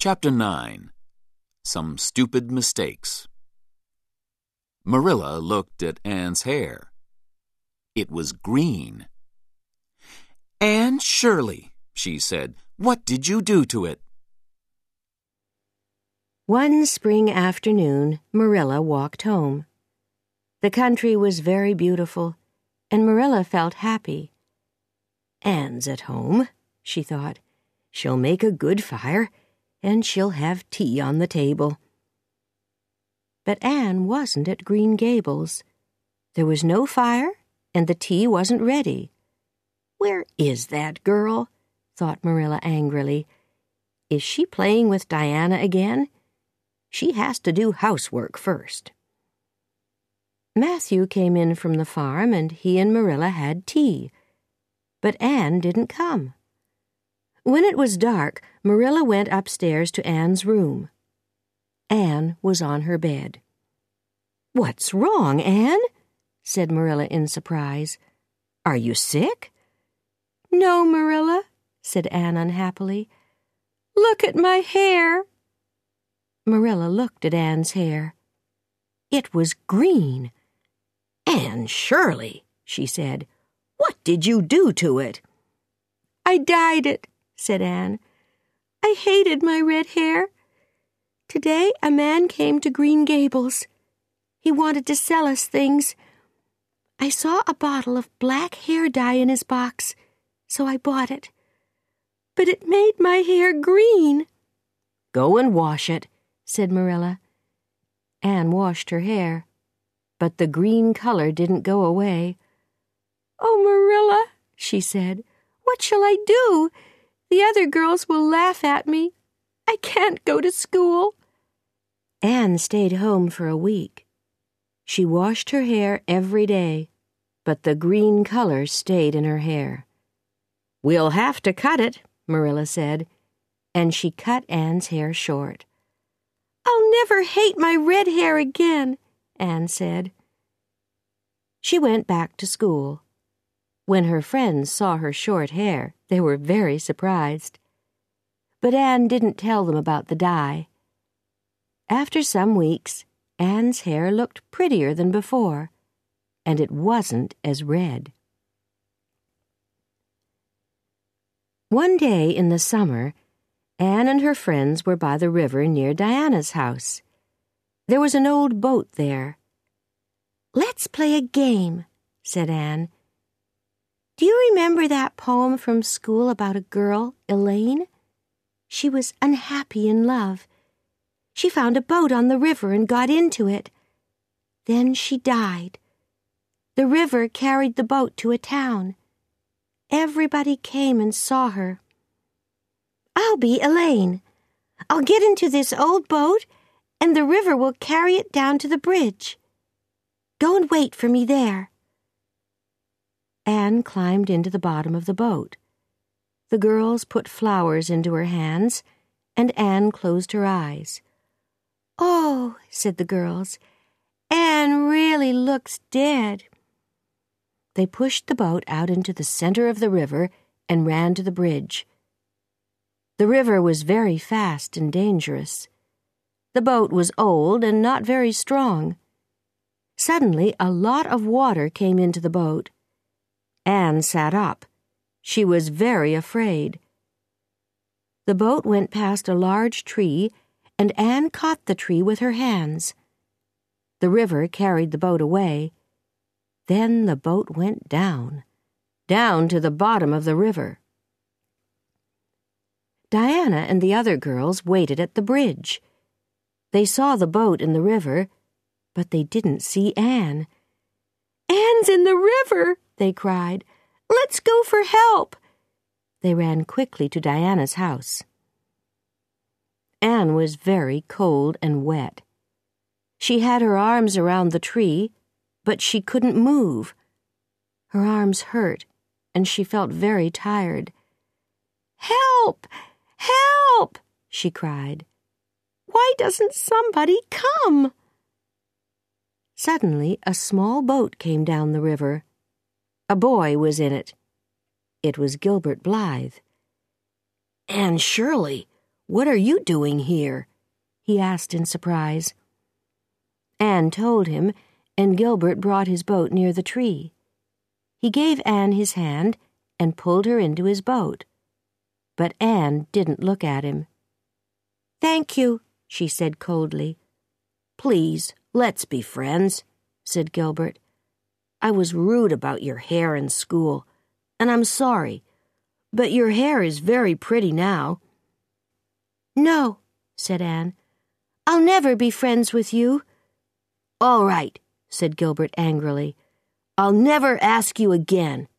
Chapter 9. Some Stupid Mistakes. Marilla looked at Anne's hair. It was green. "Anne Shirley," she said, "what did you do to it?" One spring afternoon, Marilla walked home. The country was very beautiful, and Marilla felt happy. "Anne's at home," she thought. "She'll make a good fire, and she'll have tea on the table." But Anne wasn't at Green Gables. There was no fire, and the tea wasn't ready. "Where is that girl?" thought Marilla angrily. "Is she playing with Diana again? She has to do housework first." Matthew came in from the farm, and he and Marilla had tea. But Anne didn't come. When it was dark, Marilla went upstairs to Anne's room. Anne was on her bed. "What's wrong, Anne?" said Marilla in surprise. "Are you sick?" "No, Marilla," said Anne unhappily. "Look at my hair." Marilla looked at Anne's hair. It was green. "Anne Shirley," she said, "what did you do to it?" "I dyed it," said Anne. "I hated my red hair. Today a man came to Green Gables. He wanted to sell us things. I saw a bottle of black hair dye in his box, so I bought it. But it made my hair green." "Go and wash it," said Marilla. Anne washed her hair, but the green color didn't go away. "Oh, Marilla," she said, "what shall I do? The other girls will laugh at me. I can't go to school." Anne stayed home for a week. She washed her hair every day, but the green color stayed in her hair. "We'll have to cut it," Marilla said, and she cut Anne's hair short. "I'll never hate my red hair again," Anne said. She went back to school. When her friends saw her short hair, they were very surprised. But Anne didn't tell them about the dye. After some weeks, Anne's hair looked prettier than before, and it wasn't as red. One day in the summer, Anne and her friends were by the river near Diana's house. There was an old boat there. "Let's play a game," said Anne. "Do you remember that poem from school about a girl, Elaine? She was unhappy in love. She found a boat on the river and got into it. Then she died. The river carried the boat to a town. Everybody came and saw her. I'll be Elaine. I'll get into this old boat, and the river will carry it down to the bridge. Go and wait for me there." Anne climbed into the bottom of the boat. The girls put flowers into her hands, and Anne closed her eyes. "Oh," said the girls, "Anne really looks dead." They pushed the boat out into the center of the river and ran to the bridge. The river was very fast and dangerous. The boat was old and not very strong. Suddenly, a lot of water came into the boat. Anne sat up. She was very afraid. The boat went past a large tree, and Anne caught the tree with her hands. The river carried the boat away. Then the boat went down to the bottom of the river. Diana and the other girls waited at the bridge. They saw the boat in the river, but they didn't see Anne. "Anne's in the river!" they cried. "Let's go for help!" They ran quickly to Diana's house. Anne was very cold and wet. She had her arms around the tree, but she couldn't move. Her arms hurt, and she felt very tired. "Help! Help!" she cried. "Why doesn't somebody come?" Suddenly, a small boat came down the river. A boy was in it. It was Gilbert Blythe. "Anne Shirley, "What are you doing here?" he asked in surprise. Anne told him, and Gilbert brought his boat near the tree. He gave Anne his hand and pulled her into his boat. But Anne didn't look at him. "Thank you," she said coldly. "Please, let's be friends," said Gilbert. "I was rude about your hair in school, and I'm sorry, but your hair is very pretty now." "No," said Anne. "I'll never be friends with you." "All right," said Gilbert angrily. "I'll never ask you again.